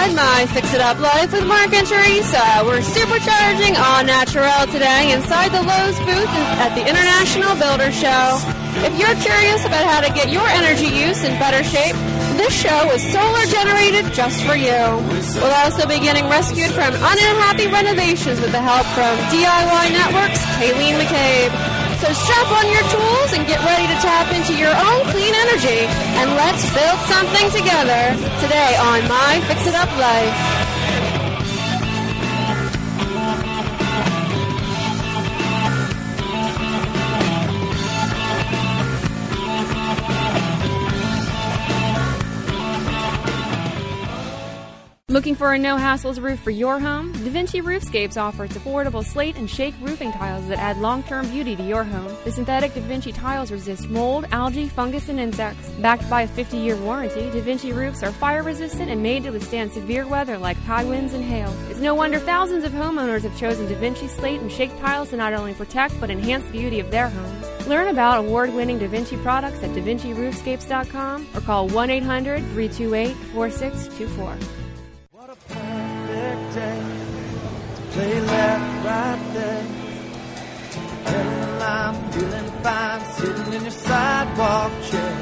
inside my Fix It Up Life with Mark and Teresa. We're supercharging Au Naturel today inside the Lowe's booth at the International Builder Show. If you're curious about how to get your energy use in better shape, this show is solar generated just for you. We'll also be getting rescued from unhappy renovations with the help from DIY Network's Kayleen McCabe. So strap on your tools and get ready to tap into your own clean energy. And let's build something together today on My Fix It Up Life. Looking for a no-hassles roof for your home? DaVinci Roofscapes offers affordable slate and shake roofing tiles that add long-term beauty to your home. The synthetic DaVinci tiles resist mold, algae, fungus, and insects. Backed by a 50-year warranty, DaVinci roofs are fire-resistant and made to withstand severe weather like high winds and hail. It's no wonder thousands of homeowners have chosen DaVinci slate and shake tiles to not only protect but enhance the beauty of their homes. Learn about award-winning DaVinci products at DaVinciRoofscapes.com or call 1-800-328-4624. Perfect day to play left, right there. Well, I'm feeling fine sitting in your sidewalk chair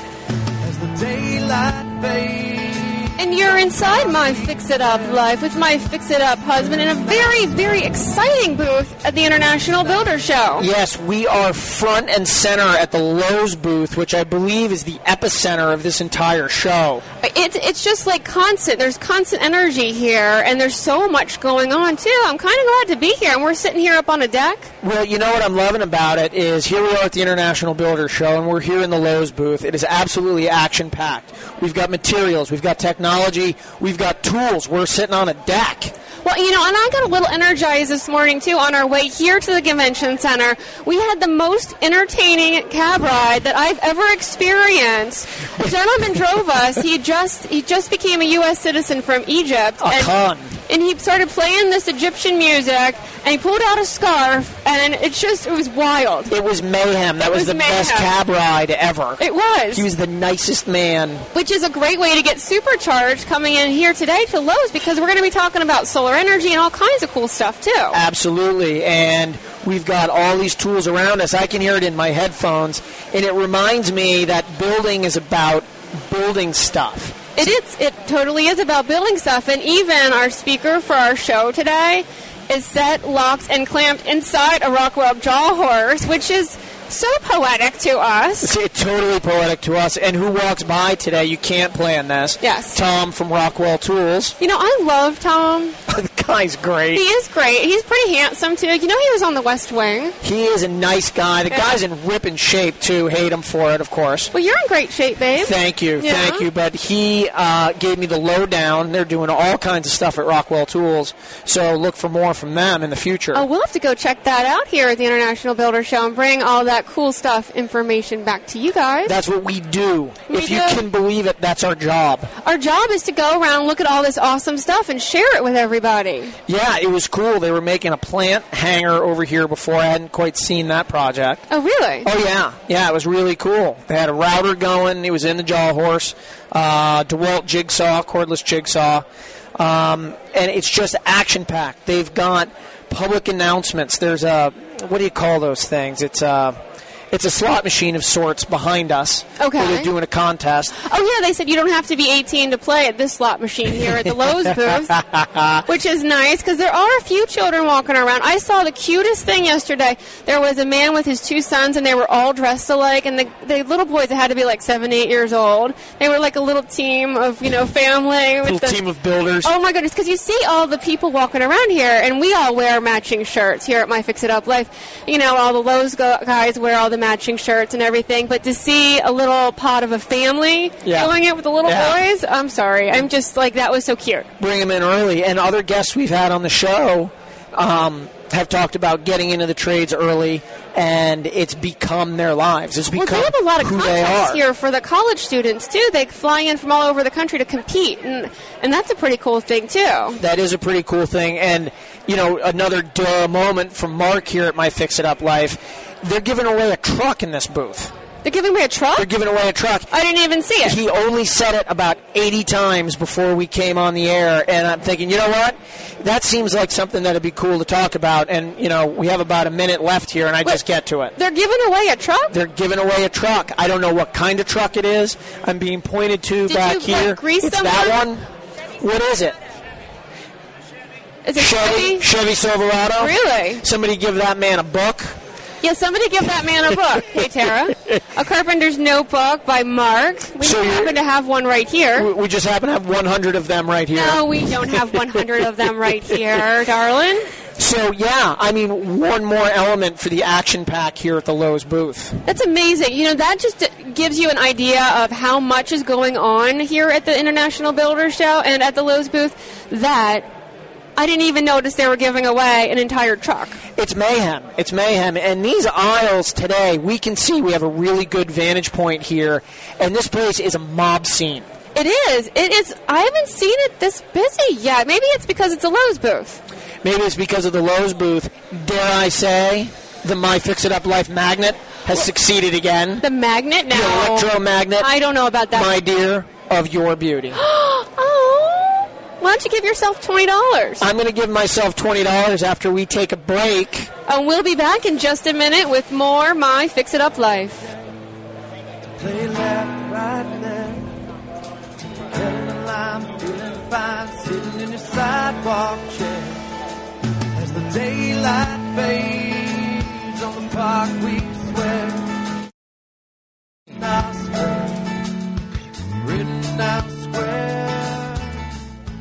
as the daylight fades. And you're inside my Fix It Up Life with my Fix It Up husband in a very, very exciting booth at the International Builder Show. Yes, we are front and center at the Lowe's booth, which I believe is the epicenter of this entire show. It's just like constant. There's constant energy here, and there's so much going on, too. I'm kind of glad to be here, and we're sitting here up on a deck. Well, you know what I'm loving about it is here we are at the International Builder Show, and we're here in the Lowe's booth. It is absolutely action-packed. We've got materials, we've got technology, we've got tools. We're sitting on a deck. Well, you know, and I got a little energized this morning, too, on our way here to the convention center. We had the most entertaining cab ride that I've ever experienced. The gentleman drove us. He just became a U.S. citizen from Egypt. And he started playing this Egyptian music, and he pulled out a scarf, and it was wild. It was mayhem. That was the best cab ride ever. It was. He was the nicest man. Which is a great way to get supercharged coming in here today to Lowe's, because we're going to be talking about solar energy and all kinds of cool stuff, too. Absolutely. And we've got all these tools around us. I can hear it in my headphones, and it reminds me that building is about building stuff. It totally is about building stuff, and even our speaker for our show today is set, locked, and clamped inside a Rockwell jaw horse, which is so poetic to us. It's totally poetic to us. And who walks by today? You can't plan this. Yes. Tom from Rockwell Tools. You know, I love Tom. The guy's great. He is great. He's pretty handsome, too. You know, he was on The West Wing. He is a nice guy. The guy's in ripping shape, too. Hate him for it, of course. Well, you're in great shape, babe. Thank you. Yeah. Thank you. But he gave me the lowdown. They're doing all kinds of stuff at Rockwell Tools, so look for more from them in the future. Oh, we'll have to go check that out here at the International Builder Show and bring all that cool stuff, information back to you guys. That's what we do. If you can believe it, that's our job. Our job is to go around, look at all this awesome stuff, and share it with everybody. Yeah, it was cool. They were making a plant hanger over here before. I hadn't quite seen that project. Oh, really? Oh, yeah. Yeah, it was really cool. They had a router going. It was in the jaw horse. DeWalt jigsaw, cordless jigsaw. And it's just action-packed. They've got public announcements. There's what do you call those things? It's a slot machine of sorts behind us. Okay. Where they're doing a contest. Oh, yeah, they said you don't have to be 18 to play at this slot machine here at the Lowe's booth, which is nice because there are a few children walking around. I saw the cutest thing yesterday. There was a man with his two sons, and they were all dressed alike, and the little boys that had to be like 7, 8 years old. They were like a little team of, family. Little team of builders. Oh, my goodness, because you see all the people walking around here, and we all wear matching shirts here at My Fix It Up Life. All the Lowe's guys wear all the matching shirts and everything, but to see a little pot of a family doing it with the little boys, I'm sorry. I'm just like, that was so cute. Bring them in early. And other guests we've had on the show have talked about getting into the trades early, and it's become their lives. It's become they have a lot of who they contests are. here for the college students, too. They fly in from all over the country to compete, and that's a pretty cool thing, too. That is a pretty cool thing. And, another duh moment from Mark here at My Fix It Up Life. They're giving away a truck in this booth. They're giving away a truck? They're giving away a truck. I didn't even see it. He only said it about 80 times before we came on the air, and I'm thinking, you know what? That seems like something that would be cool to talk about, and, we have about a minute left here, and I just get to it. They're giving away a truck? They're giving away a truck. I don't know what kind of truck it is. I'm being pointed to back here. Grease it's someone? that one. What is it? Is it Chevy? Chevy Silverado? Really? Somebody give that man a book. Yeah, somebody give that man a book. Hey, Tara. A Carpenter's Notebook by Mark. We happen to have one right here. We just happen to have 100 of them right here. No, we don't have 100 of them right here, darling. So, one more element for the action pack here at the Lowe's booth. That's amazing. That just gives you an idea of how much is going on here at the International Builders Show and at the Lowe's booth that I didn't even notice they were giving away an entire truck. It's mayhem. It's mayhem. And these aisles today, we can see we have a really good vantage point here, and this place is a mob scene. It is. It is. I haven't seen it this busy yet. Maybe it's because it's a Lowe's booth. Maybe it's because of the Lowe's booth. Dare I say, the My Fix-It-Up Life magnet has succeeded again. The magnet? No. The electromagnet. I don't know about that. My dear, of your beauty. Oh. Why don't you give yourself $20? I'm going to give myself $20 after we take a break. And we'll be back in just a minute with more My Fix-It-Up Life. Play left, right, left. Telling I'm feeling fine, sitting in your sidewalk chair. As the daylight fades on the park, we swear. Now square, written down square.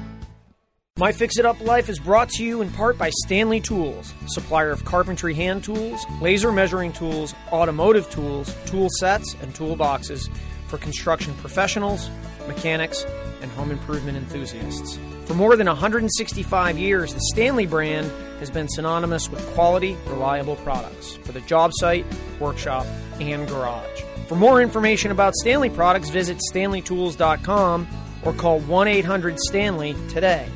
My Fix-It-Up Life is brought to you in part by Stanley Tools, supplier of carpentry hand tools, laser measuring tools, automotive tools, tool sets, and toolboxes for construction professionals, mechanics, and home improvement enthusiasts. For more than 165 years, the Stanley brand has been synonymous with quality, reliable products for the job site, workshop, and garage. For more information about Stanley products, visit StanleyTools.com or call 1-800-STANLEY today.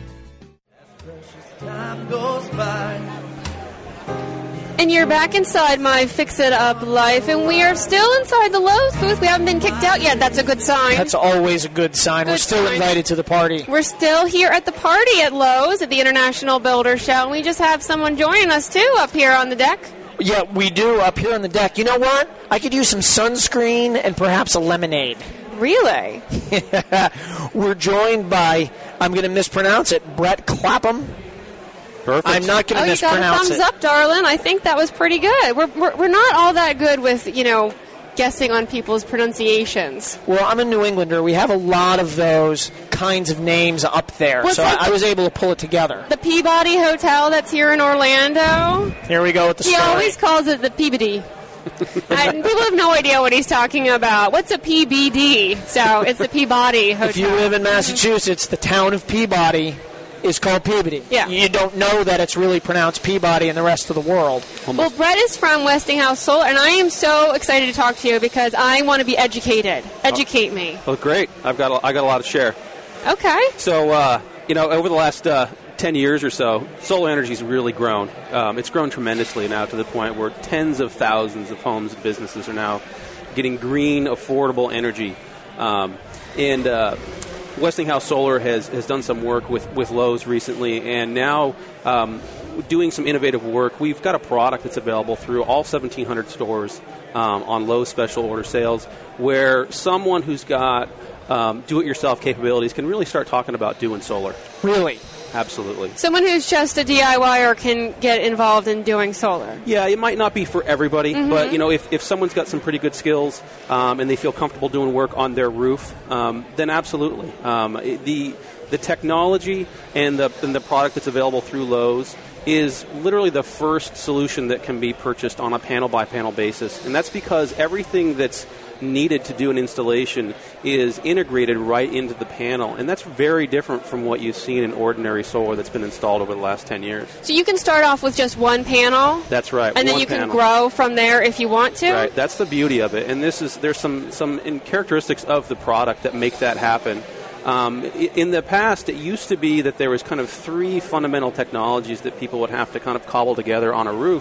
Time goes by. And you're back inside My Fix-It-Up Life, and we are still inside the Lowe's booth. We haven't been kicked out yet. That's a good sign. That's always a good sign. We're still invited to the party. We're still here at the party at Lowe's at the International Builder Show, and we just have someone joining us, too, up here on the deck. Yeah, we do, up here on the deck. You know what? I could use some sunscreen and perhaps a lemonade. Really? We're joined by, I'm going to mispronounce it, Brett Clapham. Perfect. I'm not going to mispronounce it. You got a thumbs up, darling. I think that was pretty good. We're not all that good with, guessing on people's pronunciations. Well, I'm a New Englander. We have a lot of those kinds of names up there, I was able to pull it together. The Peabody Hotel that's here in Orlando. Here we go with the story. He always calls it the Peabody. And people have no idea what he's talking about. What's a PBD? So it's the Peabody Hotel. If you live in Massachusetts, the town of Peabody is called Peabody. Yeah. You don't know that it's really pronounced Peabody in the rest of the world. Well, Brett is from Westinghouse Solar, and I am so excited to talk to you because I want to be educated. Educate me. Well, great. I got a lot to share. Okay. So, over the last 10 years or so, solar energy's really grown. It's grown tremendously now to the point where tens of thousands of homes and businesses are now getting green, affordable energy. Westinghouse Solar has done some work with Lowe's recently, and now doing some innovative work. We've got a product that's available through all 1,700 stores on Lowe's special order sales, where someone who's got do-it-yourself capabilities can really start talking about doing solar. Really? Absolutely. Someone who's just a DIYer can get involved in doing solar. Yeah, it might not be for everybody, but if someone's got some pretty good skills and they feel comfortable doing work on their roof, then absolutely. The technology and the product that's available through Lowe's is literally the first solution that can be purchased on a panel-by-panel basis, and that's because everything that's needed to do an installation is integrated right into the panel, and that's very different from what you've seen in ordinary solar that's been installed over the last 10 years. So you can start off with just one panel? That's right. And then you can grow from there if you want to? Right. That's the beauty of it, and there's some characteristics of the product that make that happen. In the past, it used to be that there was kind of three fundamental technologies that people would have to kind of cobble together on a roof.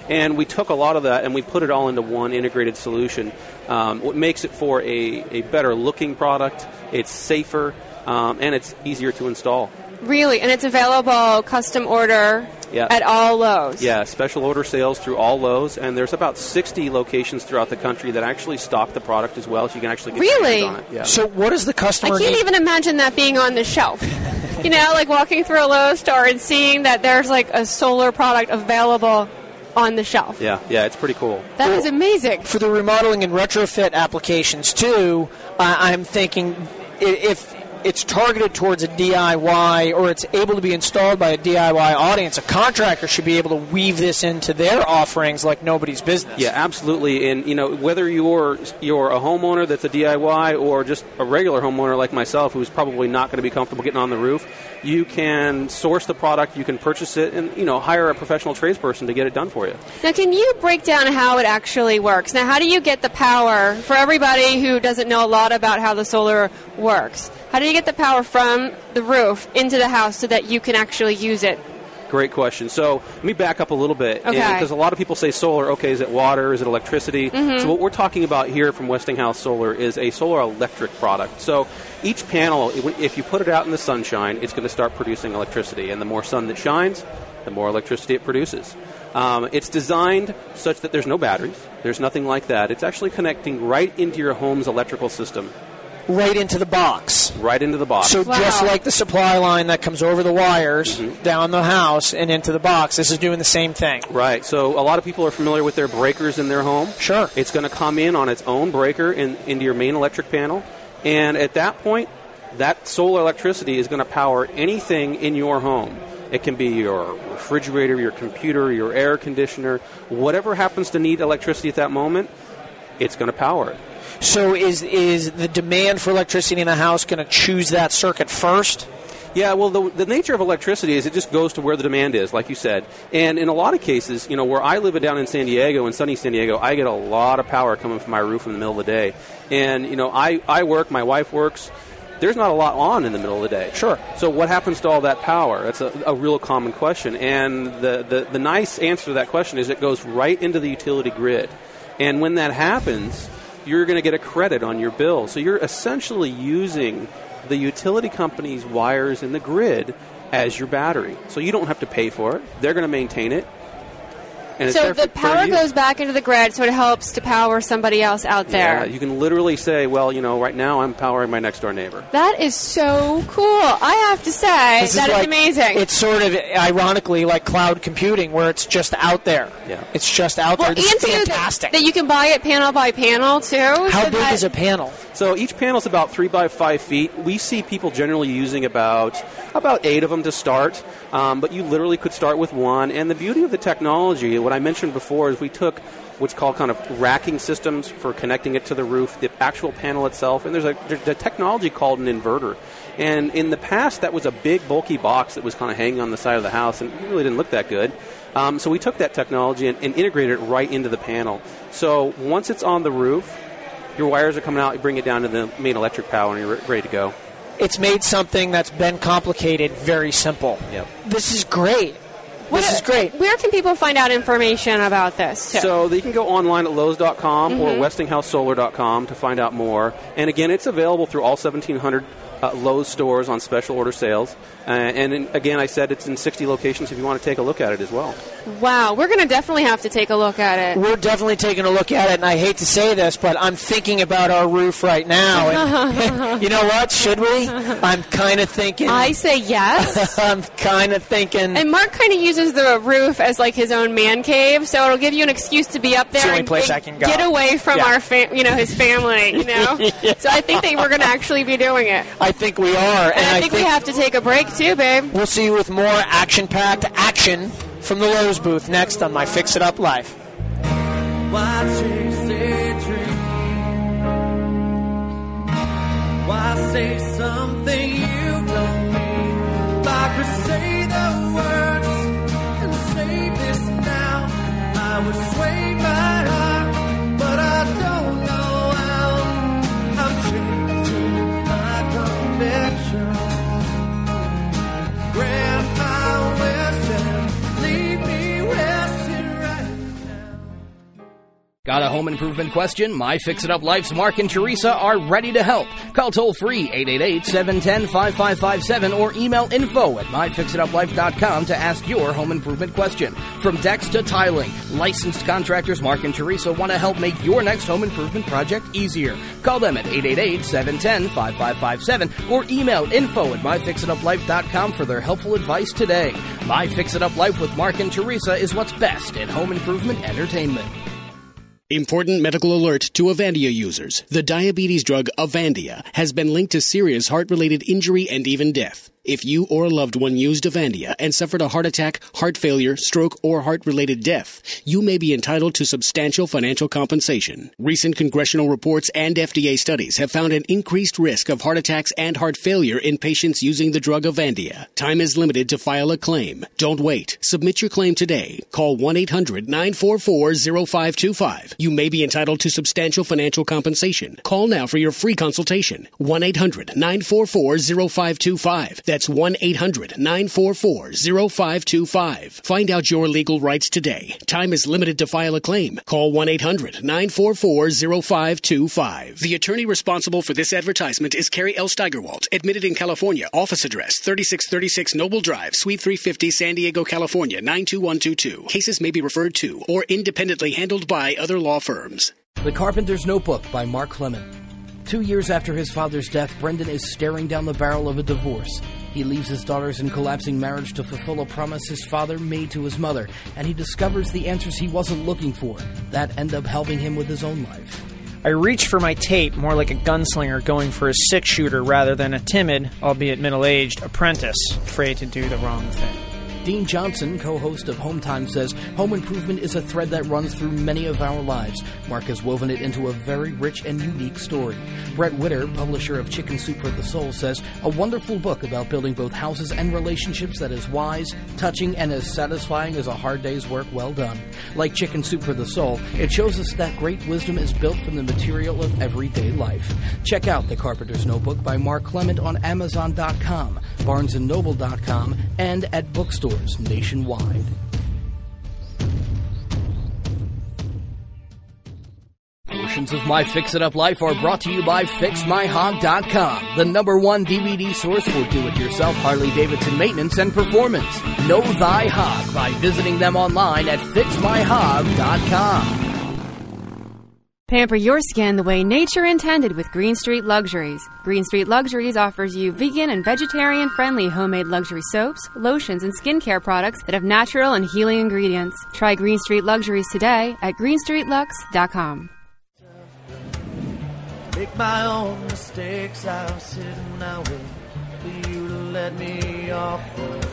And we took a lot of that and we put it all into one integrated solution. What makes it for a better looking product, it's safer, and it's easier to install. Really? And it's available custom order at all Lowe's? Yeah, special order sales through all Lowe's, and there's about 60 locations throughout the country that actually stock the product as well, so you can actually get your hands on it. Yeah. So what does the customer I can't even imagine that being on the shelf. You know, like walking through a Lowe's store and seeing that there's like a solar product available on the shelf. Yeah, it's pretty cool. That is amazing. For the remodeling and retrofit applications, too, I'm thinking if it's targeted towards a DIY or it's able to be installed by a DIY audience, a contractor should be able to weave this into their offerings like nobody's business. Yeah, absolutely. And, you know, whether you're a homeowner that's a DIY or just a regular homeowner like myself who's probably not going to be comfortable getting on the roof, you can source the product, you can purchase it, and, you know, hire a professional tradesperson to get it done for you. Now, can you break down how it actually works? Now, how do you get the power for everybody who doesn't know a lot about how the solar works? How do you get the power from the roof into the house so that you can actually use it? Great question. So let me back up a little bit. Okay. Because a lot of people say solar, okay, is it water, is it electricity? Mm-hmm. So what we're talking about here from Westinghouse Solar is a solar electric product. So each panel, if you put it out in the sunshine, it's going to start producing electricity. And the more sun that shines, the more electricity it produces. It's designed such that there's no batteries. There's nothing like that. It's actually connecting right into your home's electrical system. Right into the box. Right into the box. So just like the supply line that comes over the wires down the house and into the box, this is doing the same thing. Right. So a lot of people are familiar with their breakers in their home. Sure. It's going to come in on its own breaker into your main electric panel. And at that point, that solar electricity is going to power anything in your home. It can be your refrigerator, your computer, your air conditioner, whatever happens to need electricity at that moment, it's going to power it. So is the demand for electricity in the house going to choose that circuit first? Yeah, well, the nature of electricity is it just goes to where the demand is, like you said. And in a lot of cases, you know, where I live down in San Diego, in sunny San Diego, I get a lot of power coming from my roof in the middle of the day. And, you know, I work, my wife works. There's not a lot on in the middle of the day. Sure. So what happens to all that power? That's a real common question. And the nice answer to that question is it goes right into the utility grid. And when that happens, you're going to get a credit on your bill. So you're essentially using the utility company's wires in the grid as your battery. So you don't have to pay for it. They're going to maintain it. And so the power goes back into the grid, so it helps to power somebody else out there. Yeah, you can literally say, well, you know, right now I'm powering my next door neighbor. That is so cool. I have to say, that is amazing. It's sort of, ironically, like cloud computing, where it's just out there. Yeah. It's just out there. It's fantastic. That you can buy it panel by panel, too. How big is a panel? So each panel is about 3 by 5 feet. We see people generally using about 8 of them to start, but you literally could start with one. And the beauty of the technology, what I mentioned before, is we took what's called kind of racking systems for connecting it to the roof, the actual panel itself, and there's a technology called an inverter. And in the past, that was a big, bulky box that was kind of hanging on the side of the house, and it really didn't look that good. So we took that technology and integrated it right into the panel. So once it's on the roof, your wires are coming out, you bring it down to the main electric power, and you're ready to go. It's made something that's been complicated very simple. Yep. This is great. This is great. Where can people find out information about this, too? So they can go online at Lowe's.com or WestinghouseSolar.com to find out more. And again, it's available through all 1,700 Lowe's stores on special order sales. Again, I said it's in 60 locations if you want to take a look at it as well. Wow, we're going to definitely have to take a look at it. We're definitely taking a look at it, and I hate to say this, but I'm thinking about our roof right now. And you know what? Should we? I'm kind of thinking. I say yes. I'm kind of thinking. And Mark kind of uses the roof as like his own man cave, so it'll give you an excuse to be up there it's the only and place I can go. Get away from our his family, you know? Yeah. So I think that we're going to actually be doing it. I think we are. And I think we have to take a break too, babe. We'll see you with more action-packed action from the Lowe's booth next on My Fix It Up Life. Why chase a dream? Why say something you don't mean? If I could say the words and say this now, I would sway my heart, but I don't know how. I'm chasing my conviction. Grant my wish and leave me resting right Got a home improvement question? My Fix It Up Life's Mark and Teresa are ready to help. Call toll-free 888-710-5557 or email info@myfixituplife.com to ask your home improvement question. From decks to tiling, licensed contractors Mark and Teresa want to help make your next home improvement project easier. Call them at 888-710-5557 or email info@myfixituplife.com for their helpful advice today. My Fix It Up Life with Mark and Teresa is what's best in home improvement entertainment. Important medical alert to Avandia users. The diabetes drug Avandia has been linked to serious heart-related injury and even death. If you or a loved one used Avandia and suffered a heart attack, heart failure, stroke, or heart-related death, you may be entitled to substantial financial compensation. Recent congressional reports and FDA studies have found an increased risk of heart attacks and heart failure in patients using the drug Avandia. Time is limited to file a claim. Don't wait. Submit your claim today. Call 1-800-944-0525. You may be entitled to substantial financial compensation. Call now for your free consultation. 1-800-944-0525. That's 1-800-944-0525. Find out your legal rights today. Time is limited to file a claim. Call 1-800-944-0525. The attorney responsible for this advertisement is Carrie L. Steigerwalt, admitted in California. Office address 3636 Noble Drive, Suite 350, San Diego, California, 92122. Cases may be referred to or independently handled by other law firms. The Carpenter's Notebook by Mark Clement. 2 years after his father's death, Brendan is staring down the barrel of a divorce. He leaves his daughters in collapsing marriage to fulfill a promise his father made to his mother, and he discovers the answers he wasn't looking for that end up helping him with his own life. I reached for my tape more like a gunslinger going for a six-shooter rather than a timid, albeit middle-aged, apprentice afraid to do the wrong thing. Dean Johnson, co-host of Home Time, says home improvement is a thread that runs through many of our lives. Mark has woven it into a very rich and unique story. Brett Witter, publisher of Chicken Soup for the Soul, says a wonderful book about building both houses and relationships that is wise, touching, and as satisfying as a hard day's work well done. Like Chicken Soup for the Soul, it shows us that great wisdom is built from the material of everyday life. Check out The Carpenter's Notebook by Mark Clement on Amazon.com, BarnesandNoble.com, and at bookstores nationwide. Portions of My Fix It Up Life are brought to you by FixMyHog.com, the #1 DVD source for do-it-yourself Harley-Davidson maintenance and performance. Know thy hog by visiting them online at FixMyHog.com. Pamper your skin the way nature intended with Green Street Luxuries. Green Street Luxuries offers you vegan and vegetarian-friendly homemade luxury soaps, lotions, and skincare products that have natural and healing ingredients. Try Green Street Luxuries today at greenstreetlux.com. Make my own mistakes, I'll sit and I'll wait for you to let me off the hook.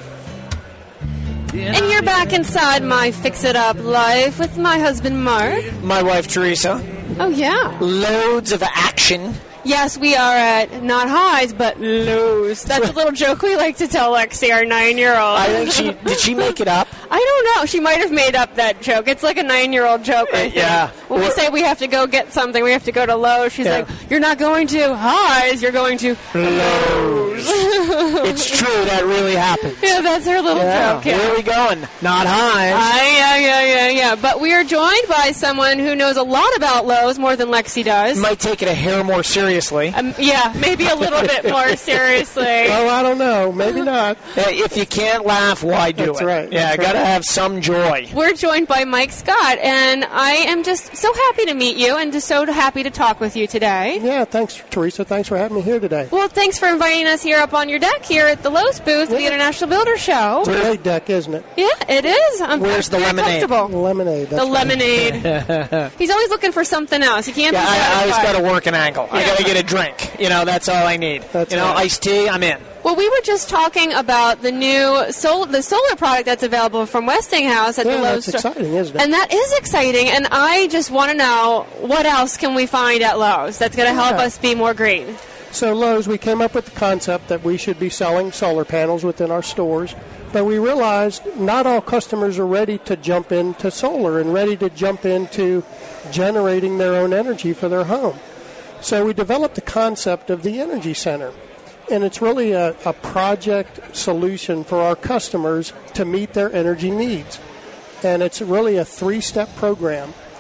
And you're back inside My Fix It Up Life with my husband, Mark. My wife, Teresa. Oh, yeah. Loads of action. Yes, we are at not highs, but lows. That's a little joke we like to tell Lexi, our 9-year-old. I think did she make it up? I don't know. She might have made up that joke. It's like a 9-year-old joke, I think. Yeah. When we say we have to go get something, we have to go to Lowe's, she's like, you're not going to highs, you're going to Lowe's. It's true, that really happened. Yeah, that's her little joke. Yeah. Where are we going? Not highs. Yeah. But we are joined by someone who knows a lot about Lowe's, more than Lexi does. Might take it a hair more seriously. Yeah, maybe a little bit more seriously. Oh, I don't know. Maybe not. If you can't laugh, why do That's it? Right. Yeah, I got to have some joy. We're joined by Mike Scott, and I am just so happy to meet you and just so happy to talk with you today. Yeah, thanks, Teresa. Thanks for having me here today. Well, thanks for inviting us here up on your deck here at the Lowe's booth, the International Builder Show. It's a great deck, isn't it? Yeah, it is. Where's the lemonade? Lemonade. That's the lemonade. He's always looking for something else. He can't be satisfied. I always got to work an angle. I got to get a drink. That's all I need. That's iced tea, I'm in. Well, we were just talking about the new solar product that's available from Westinghouse at the Lowe's store. That's exciting, isn't it? And that is exciting, and I just want to know, what else can we find at Lowe's that's going to help us be more green? So Lowe's, we came up with the concept that we should be selling solar panels within our stores, but we realized not all customers are ready to jump into solar and ready to jump into generating their own energy for their home. So we developed the concept of the Energy Center, and it's really a project solution for our customers to meet their energy needs. And it's really a 3-step program.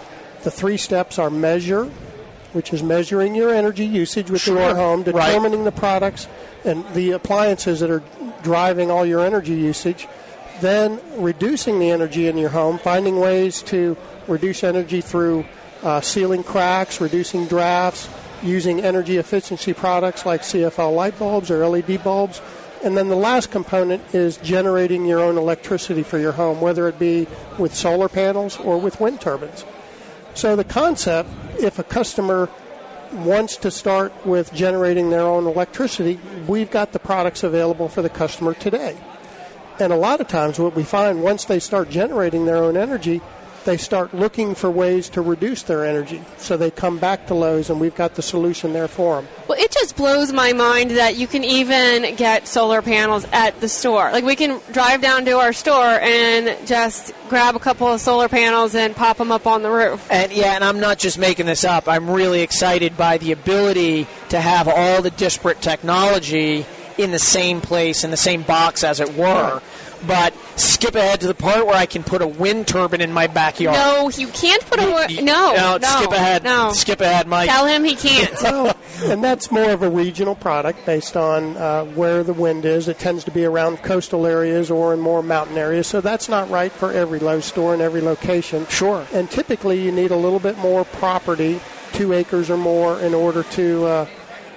The 3 steps are measure, which is measuring your energy usage within your home, determining the products and the appliances that are driving all your energy usage. Then reducing the energy in your home, finding ways to reduce energy through sealing cracks, reducing drafts, using energy efficiency products like CFL light bulbs or LED bulbs. And then the last component is generating your own electricity for your home, whether it be with solar panels or with wind turbines. So the concept, if a customer wants to start with generating their own electricity, we've got the products available for the customer today. And a lot of times what we find, once they start generating their own energy, they start looking for ways to reduce their energy. So they come back to Lowe's, and we've got the solution there for them. Well, it just blows my mind that you can even get solar panels at the store. Like, we can drive down to our store and just grab a couple of solar panels and pop them up on the roof. And I'm not just making this up. I'm really excited by the ability to have all the disparate technology in the same place, in the same box, as it were. But skip ahead to the part where I can put a wind turbine in my backyard. No, you can't put a No, skip ahead. No. Skip ahead, Mike. Tell him he can't. And that's more of a regional product based on where the wind is. It tends to be around coastal areas or in more mountain areas, so that's not right for every Lowe's store in every location. Sure. And typically you need a little bit more property, 2 acres or more, in order to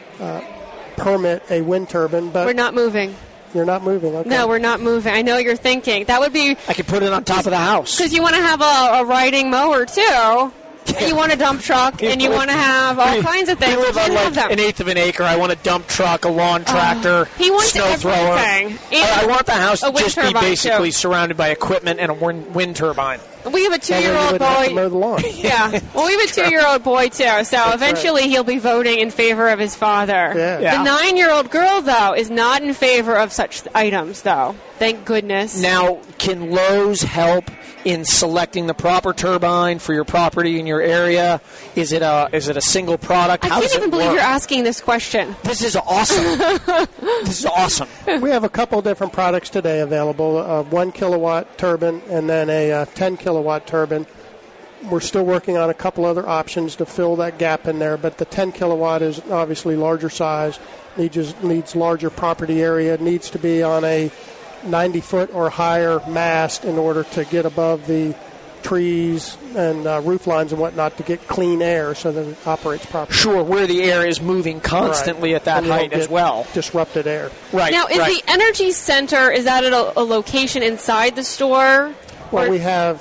permit a wind turbine. But we're not moving. You're not moving, okay. No, we're not moving. I know what you're thinking. That would be... I could put it on top of the house. Because you want to have a riding mower, too. You want a dump truck, and you want to have all kinds of things. We live on like an eighth of an acre. I want a dump truck, a lawn tractor, he wants snow thrower. I want the house to just be basically too. surrounded by equipment and a wind turbine. We have a 2-year-old boy. Have to mow the lawn. Yeah. Well, we have a 2-year-old boy, too, so eventually he'll be voting in favor of his father. Yeah. The 9-year-old girl, though, is not in favor of such items, though. Thank goodness. Now, can Lowe's help in selecting the proper turbine for your property in your area? Is it a single product? I can't even believe you're asking this question. This is awesome. This is awesome. We have a couple different products today available, a 1 kilowatt turbine and then a 10 kilowatt turbine. We're still working on a couple other options to fill that gap in there, but the 10 kilowatt is obviously larger size, needs larger property area, needs to be on a 90-foot or higher mast in order to get above the trees and roof lines and whatnot to get clean air so that it operates properly. Sure, where the air is moving constantly at that height as well. Disrupted air. Right. Now, is the Energy Center, is that at a location inside the store? Well, we have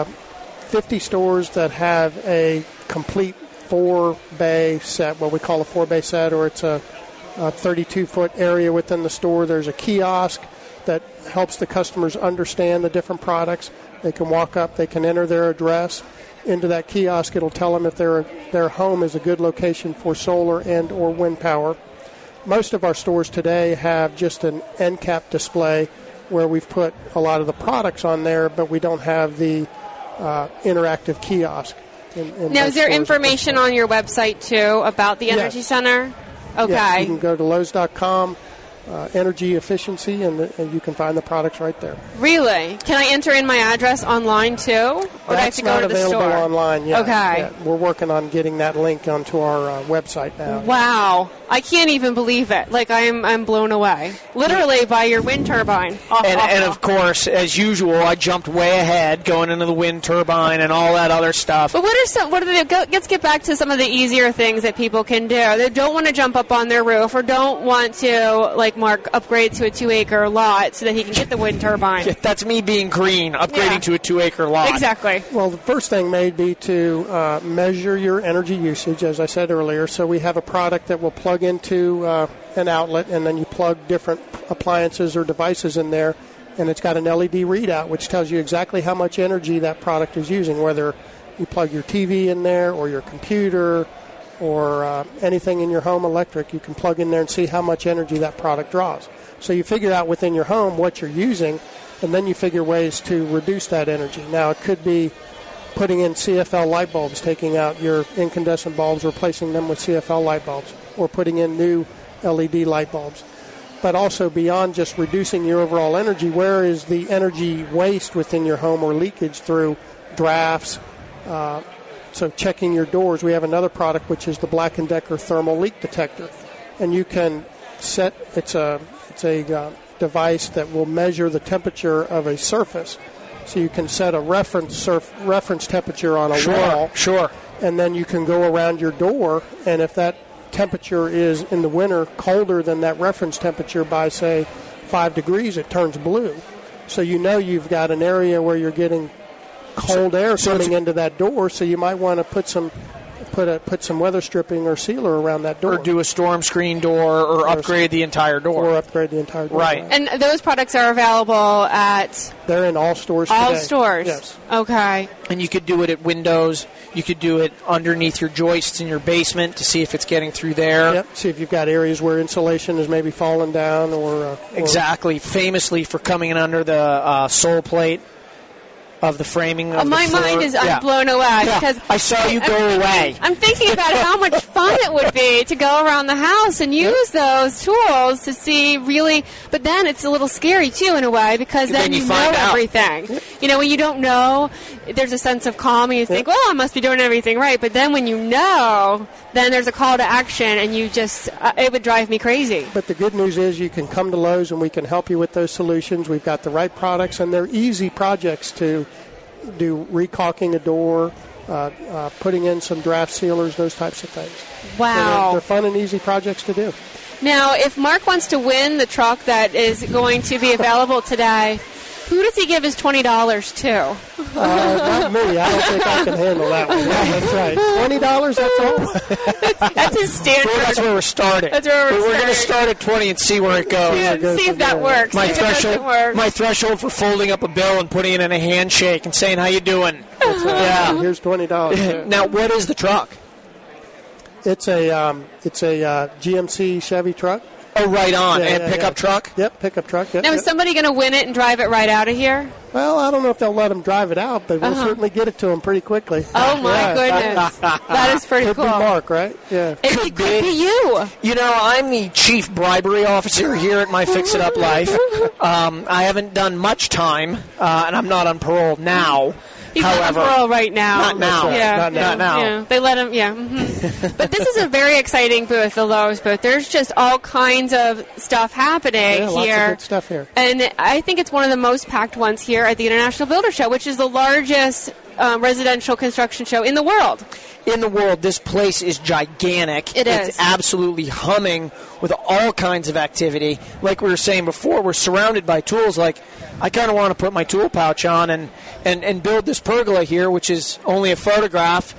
50 stores that have a complete 4-bay set, what we call a 4-bay set, or it's a 32-foot area within the store. There's a kiosk that helps the customers understand the different products. They can walk up, they can enter their address into that kiosk. It'll tell them if their home is a good location for solar and or wind power. Most of our stores today have just an end cap display where we've put a lot of the products on there, but we don't have the interactive kiosk. Now, is there information on your website, too, about the Energy Center? Okay. Yes, you can go to Lowe's.com, energy efficiency, and you can find the products right there. Really? Can I enter in my address online, too? Or do I have to go to the store? That's not available online yet. Okay. Yeah, we're working on getting that link onto our website now. Wow. I can't even believe it. Like, I'm blown away. Literally by your wind turbine. And of course, as usual, I jumped way ahead going into the wind turbine and all that other stuff. But let's get back to some of the easier things that people can do. They don't want to jump up on their roof or don't want to, like Mark, upgrade to a 2-acre lot so that he can get the wind turbine. Yeah, that's me being green, upgrading to a 2-acre lot. Exactly. Well, the first thing may be to measure your energy usage, as I said earlier. So we have a product that will plug into an outlet, and then you plug different appliances or devices in there, and it's got an LED readout which tells you exactly how much energy that product is using, whether you plug your TV in there or your computer or anything in your home electric. You can plug in there and see how much energy that product draws. So you figure out within your home what you're using, and then you figure ways to reduce that energy. Now, it could be putting in CFL light bulbs, taking out your incandescent bulbs, replacing them with CFL light bulbs, or putting in new LED light bulbs. But also beyond just reducing your overall energy, where is the energy waste within your home or leakage through drafts, So checking your doors, we have another product which is the Black & Decker thermal leak detector, and you can set it's a device that will measure the temperature of a surface. So you can set a reference temperature on a wall. Sure. And then you can go around your door, and if that temperature is in the winter colder than that reference temperature by, say, 5 degrees, it turns blue. So you know you've got an area where you're getting cold air coming into that door, so you might want to put some weather stripping or sealer around that door. Or do a storm screen door, or upgrade the entire door. Or upgrade the entire door. Right. And those products are available at... They're in all stores all today. stores? Yes. Okay. And you could do it at windows. You could do it underneath your joists in your basement to see if it's getting through there. Yep. See if you've got areas where insulation is maybe falling down or... Exactly. Famously for coming in under the sole plate of the framing of my the floor. mind is blown away because I saw you go away. I'm thinking about how much fun it would be to go around the house and use those tools to see really, but then it's a little scary too in a way because then you know everything. You know, when you don't know, there's a sense of calm and you think, well, I must be doing everything right, but then when you know, then there's a call to action and you just, it would drive me crazy. But the good news is you can come to Lowe's and we can help you with those solutions. We've got the right products and they're easy projects to do, recaulking a door, putting in some draft sealers, those types of things. Wow. So they're fun and easy projects to do. Now, if Mark wants to win the truck that is going to be available today, who does he give his $20 to? Not me. I don't think I can handle that one. Yeah, that's right. $20, that's all? That's his standard. Well, that's where we're starting. That's where we're going to start at 20 and see where it goes. Yeah, see if that works. My threshold for folding up a bill and putting it in a handshake and saying, how you doing? Yeah. Here's $20. Now, what is the truck? It's a GMC Chevy truck. Oh, right on. And pickup truck? Yep, pickup truck. Yep, now, is somebody going to win it and drive it right out of here? Well, I don't know if they'll let them drive it out, but we'll certainly get it to them pretty quickly. Oh, my goodness. That is pretty cool. Could be Mark, right? Yeah. It could be you. You know, I'm the chief bribery officer here at my Fix It Up Life. I haven't done much time, and I'm not on parole now. He's However, on parole right now. Not now. Yeah. Not now. Yeah. They let him, But this is a very exciting booth, the Lowe's booth. There's just all kinds of stuff happening lots here. of good stuff here. And I think it's one of the most packed ones here at the International Builder Show, which is the largest residential construction show in the world. In the world, this place is gigantic. It's absolutely humming with all kinds of activity. Like we were saying before, we're surrounded by tools. Like, I kind of want to put my tool pouch on and build this pergola here, which is only a photograph.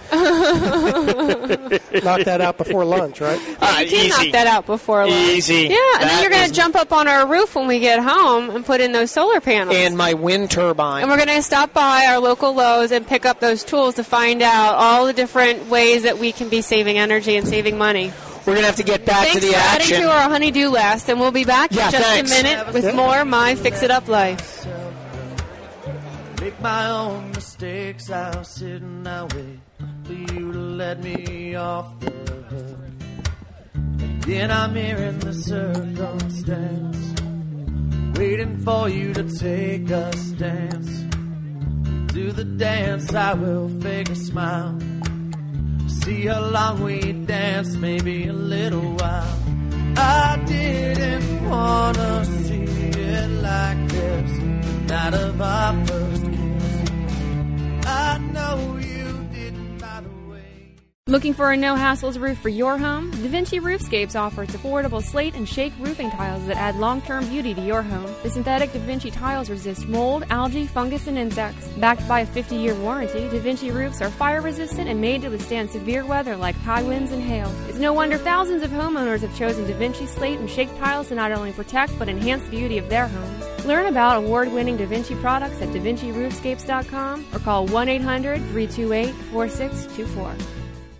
Knock that out before lunch, right? You can knock that out before lunch. Easy. Yeah, and then you're going to jump up on our roof when we get home and put in those solar panels. And my wind turbine. And we're going to stop by our local Lowe's and pick up those tools to find out all the different ways that we can be saving energy and saving money. We're going to have to get back to the action. Thanks for adding to our honey-do list, and we'll be back in just a minute with more My Fix It Up Life. Make my own mistakes, I'll sit and I'll wait for you to let me off the hook. Then I'm here in the circumstance, waiting for you to take a stance. Do the dance, I will fake a smile. See how long we dance, maybe a little while. I didn't wanna see it like this, the night of our first kiss. I know you didn't, by the way. Looking for a no-hassles roof for your home? DaVinci Roofscapes offers affordable slate and shake roofing tiles that add long-term beauty to your home. The synthetic DaVinci tiles resist mold, algae, fungus, and insects. Backed by a 50-year warranty, DaVinci roofs are fire-resistant and made to withstand severe weather like high winds and hail. It's no wonder thousands of homeowners have chosen DaVinci slate and shake tiles to not only protect but enhance the beauty of their homes. Learn about award-winning DaVinci products at DaVinciRoofscapes.com or call 1-800-328-4624.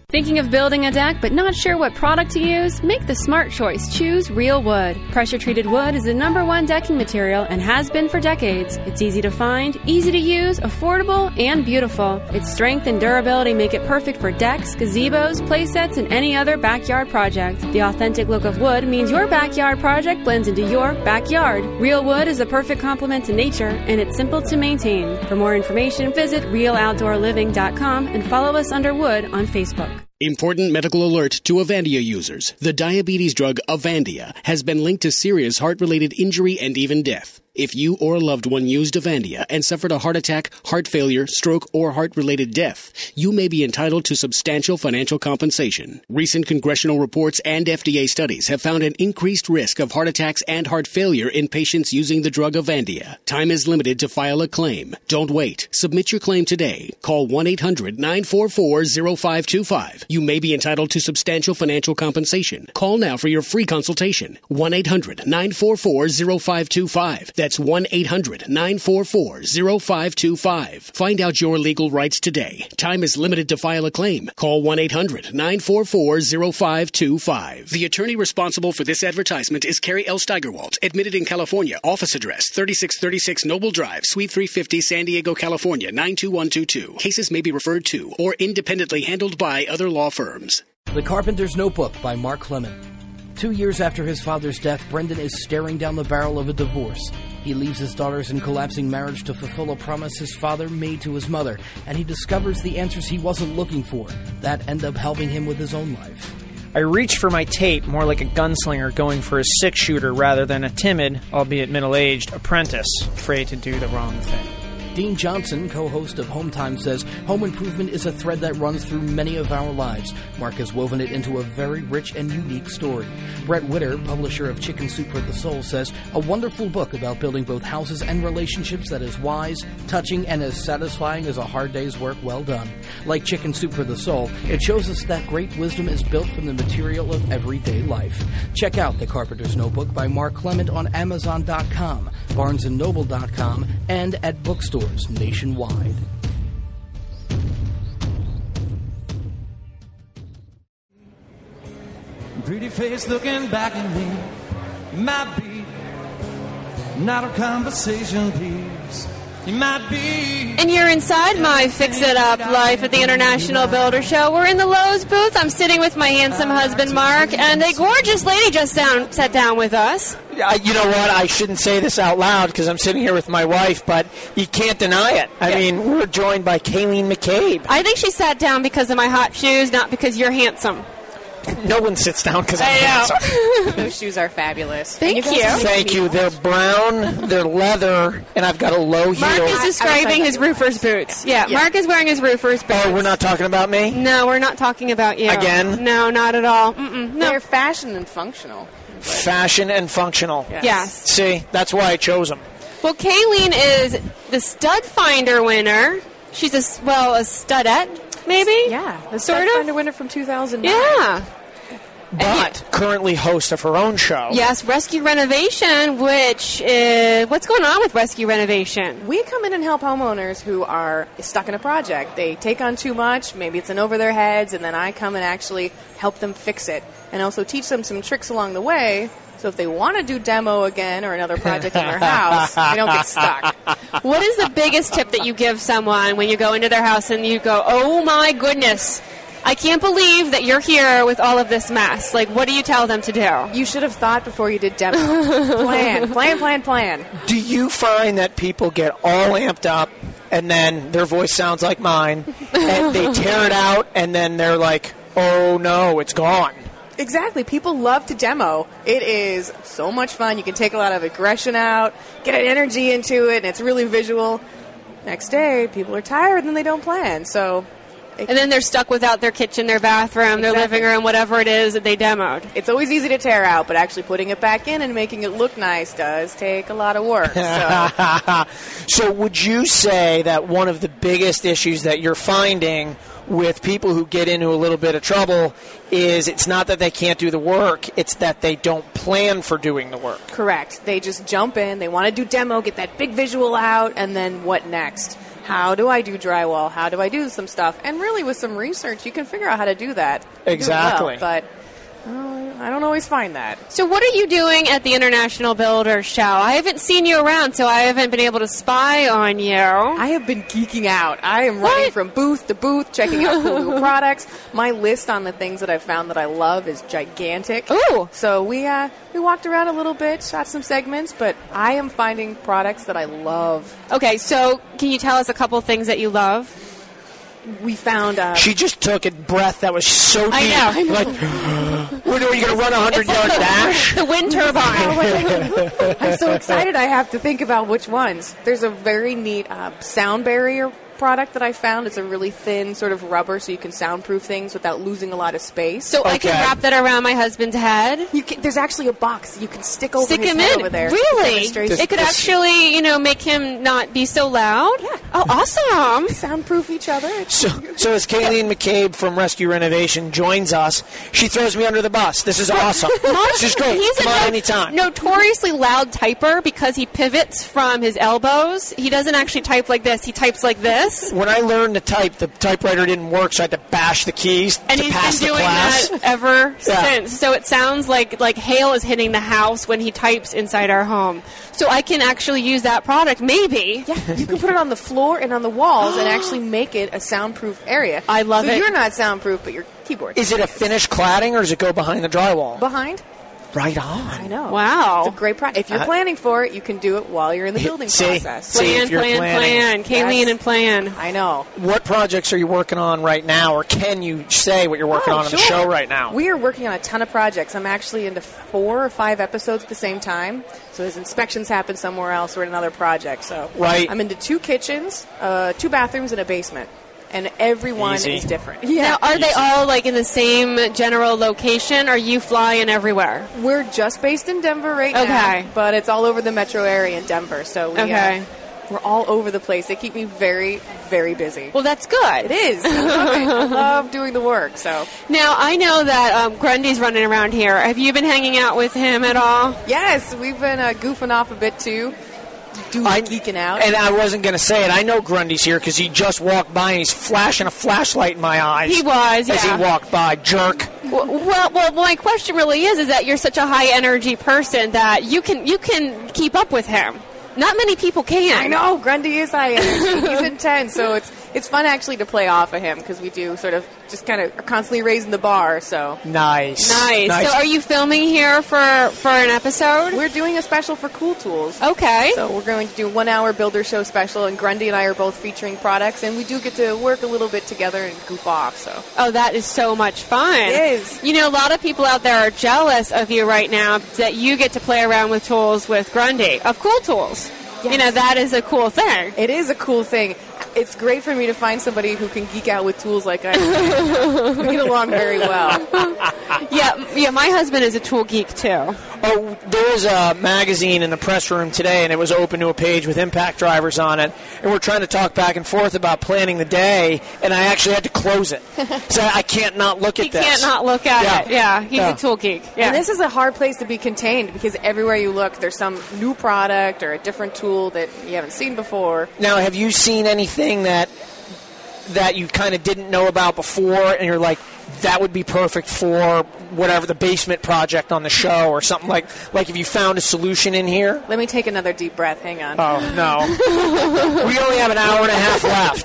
Thinking of building a deck but not sure what product to use? Make the smart choice. Choose Real Wood. Pressure-treated wood is the #1 decking material and has been for decades. It's easy to find, easy to use, affordable, and beautiful. Its strength and durability make it perfect for decks, gazebos, playsets, and any other backyard project. The authentic look of wood means your backyard project blends into your backyard. Real Wood is a perfect complement to nature, and it's simple to maintain. For more information, visit realoutdoorliving.com and follow us under Wood on Facebook. Important medical alert to Avandia users. The diabetes drug Avandia has been linked to serious heart-related injury and even death. If you or a loved one used Avandia and suffered a heart attack, heart failure, stroke, or heart-related death, you may be entitled to substantial financial compensation. Recent congressional reports and FDA studies have found an increased risk of heart attacks and heart failure in patients using the drug Avandia. Time is limited to file a claim. Don't wait. Submit your claim today. Call 1-800-944-0525. You may be entitled to substantial financial compensation. Call now for your free consultation. 1-800-944-0525. That's 1-800-944-0525. Find out your legal rights today. Time is limited to file a claim. Call 1-800-944-0525. The attorney responsible for this advertisement is Carrie L. Steigerwalt, admitted in California. Office address 3636 Noble Drive, Suite 350, San Diego, California, 92122. Cases may be referred to or independently handled by other law firms. The Carpenter's Notebook by Mark Clement. 2 years after his father's death, Brendan is staring down the barrel of a divorce. He leaves his daughters in collapsing marriage to fulfill a promise his father made to his mother, and he discovers the answers he wasn't looking for that end up helping him with his own life. I reached for my tape more like a gunslinger going for a six-shooter rather than a timid, albeit middle-aged, apprentice afraid to do the wrong thing. Dean Johnson, co-host of Home Time, says home improvement is a thread that runs through many of our lives. Mark has woven it into a very rich and unique story. Brett Witter, publisher of Chicken Soup for the Soul, says a wonderful book about building both houses and relationships that is wise, touching, and as satisfying as a hard day's work well done. Like Chicken Soup for the Soul, it shows us that great wisdom is built from the material of everyday life. Check out The Carpenter's Notebook by Mark Clement on Amazon.com, BarnesandNoble.com, and at bookstores nationwide. Pretty face looking back at me. You might be not a conversation piece. You might be. And you're inside my Fix It Up Life at the International Builder Show. We're in the Lowe's booth. I'm sitting with my handsome husband, Mark, and a gorgeous lady just sat down with us. You know what? I shouldn't say this out loud because I'm sitting here with my wife, but you can't deny it. I mean, we're joined by Kayleen McCabe. I think she sat down because of my hot shoes, not because you're handsome. No one sits down because I'm handsome. Those shoes are fabulous. Thank you. Thank you. They're brown, they're leather, and I've got a low heel. Mark is describing his roofer's boots. Yeah, Mark is wearing his roofer's boots. Oh, we're not talking about me? No, we're not talking about you. Again? No, not at all. No. They're fashion and functional. Fashion and functional. Yes. See, that's why I chose them. Well, Kayleen is the Stud Finder winner. She's a studette, maybe? Yeah, the Sort Stud of? Finder winner from 2009. Yeah. But currently host of her own show. Yes, Rescue Renovation, which is... What's going on with Rescue Renovation? We come in and help homeowners who are stuck in a project. They take on too much, maybe it's in over their heads, and then I come and actually help them fix it. And also teach them some tricks along the way, so if they want to do demo again or another project in their house, they don't get stuck. What is the biggest tip that you give someone when you go into their house and you go, oh my goodness, I can't believe that you're here with all of this mess? Like, what do you tell them to do? You should have thought before you did demo. Plan. Do you find that people get all amped up and then their voice sounds like mine and they tear it out and then they're like, oh no, it's gone? Exactly. People love to demo. It is so much fun. You can take a lot of aggression out, get an energy into it, and it's really visual. Next day, people are tired and they don't plan. And then they're stuck without their kitchen, their bathroom, their living room, whatever it is that they demoed. It's always easy to tear out, but actually putting it back in and making it look nice does take a lot of work. So would you say that one of the biggest issues that you're finding with people who get into a little bit of trouble is it's not that they can't do the work, it's that they don't plan for doing the work? Correct. They just jump in, they want to do demo, get that big visual out, and then what next? how do I do drywall? How do I do some stuff? And really, with some research, you can figure out how to do that. Exactly. Do it well, but I don't always find that. So what are you doing at the International Builder Show? I haven't seen you around, so I haven't been able to spy on you. I have been geeking out. I am running from booth to booth, checking out cool new products. My list on the things that I've found that I love is gigantic. Ooh. So we walked around a little bit, shot some segments, but I am finding products that I love. Okay, so can you tell us a couple things that you love? We found... she just took a breath that was so deep. I know. Like, when are you going to run a 100-yard dash? The wind turbine. I'm so excited I have to think about which ones. There's a very neat sound barrier product that I found. It's a really thin sort of rubber, so you can soundproof things without losing a lot of space. So I can wrap that around my husband's head? There's actually a box you can stick over his him head in. over there. Really? It could actually, make him not be so loud? Yeah. Oh, awesome. Soundproof each other. So as Kayleen McCabe from Rescue Renovation joins us, she throws me under the bus. This is awesome. This is great. He's Come on anytime. Notoriously loud typer because he pivots from his elbows. He doesn't actually type like this. He types like this. When I learned to type, the typewriter didn't work, so I had to bash the keys to pass the class. And he's been doing that ever since. So it sounds like hail is hitting the house when he types inside our home. So I can actually use that product, maybe. Yeah, you can put it on the floor and on the walls and actually make it a soundproof area. I love it. So you're not soundproof, but your keyboard. Is it a finished cladding, or does it go behind the drywall? Behind. Right on. I know. Wow. It's a great product. If you're planning for it, you can do it while you're in the building process. Plan. Kayleen and plan. I know. What projects are you working on right now, or can you say what you're working on the show right now? We are working on a ton of projects. I'm actually into 4 or 5 episodes at the same time. So as inspections happen somewhere else, we're in another project. So I'm into 2 kitchens, 2 bathrooms, and a basement. And everyone is different. Yeah. Now, are they all in the same general location? Or are you flying everywhere? We're just based in Denver right now, but it's all over the metro area in Denver. So we're all over the place. They keep me very, very busy. Well, that's good. It is. I love doing the work. So now I know that Grundy's running around here. Have you been hanging out with him at all? Yes, we've been goofing off a bit too. Geeking out. And I wasn't going to say it. I know Grundy's here because he just walked by and he's flashing a flashlight in my eyes. He was, as he walked by. Jerk. Well, my question really is that you're such a high energy person that you can keep up with him. Not many people can. I know. Grundy is high energy. He's intense, so it's fun actually to play off of him because we do sort of just kind of are constantly raising the bar. So nice. So are you filming here for an episode? We're doing a special for Cool Tools. Okay. So we're going to do a 1-hour builder show special, and Grundy and I are both featuring products, and we do get to work a little bit together and goof off. So that is so much fun. It is. A lot of people out there are jealous of you right now that you get to play around with tools with Grundy of Cool Tools. Yes. That is a cool thing. It is a cool thing. It's great for me to find somebody who can geek out with tools like I do. We get along very well. Yeah, my husband is a tool geek, too. Oh, there was a magazine in the press room today, and it was open to a page with impact drivers on it. And we're trying to talk back and forth about planning the day, and I actually had to close it. So I can't not look at this. He can't not look at it. Yeah, he's a tool geek. Yeah. And this is a hard place to be contained because everywhere you look, there's some new product or a different tool that you haven't seen before. Now, have you seen anything that you kind of didn't know about before, and you're like, that would be perfect for whatever the basement project on the show or something like if you found a solution in here? Let me take another deep breath. Hang on. Oh, no. We only have an hour and a half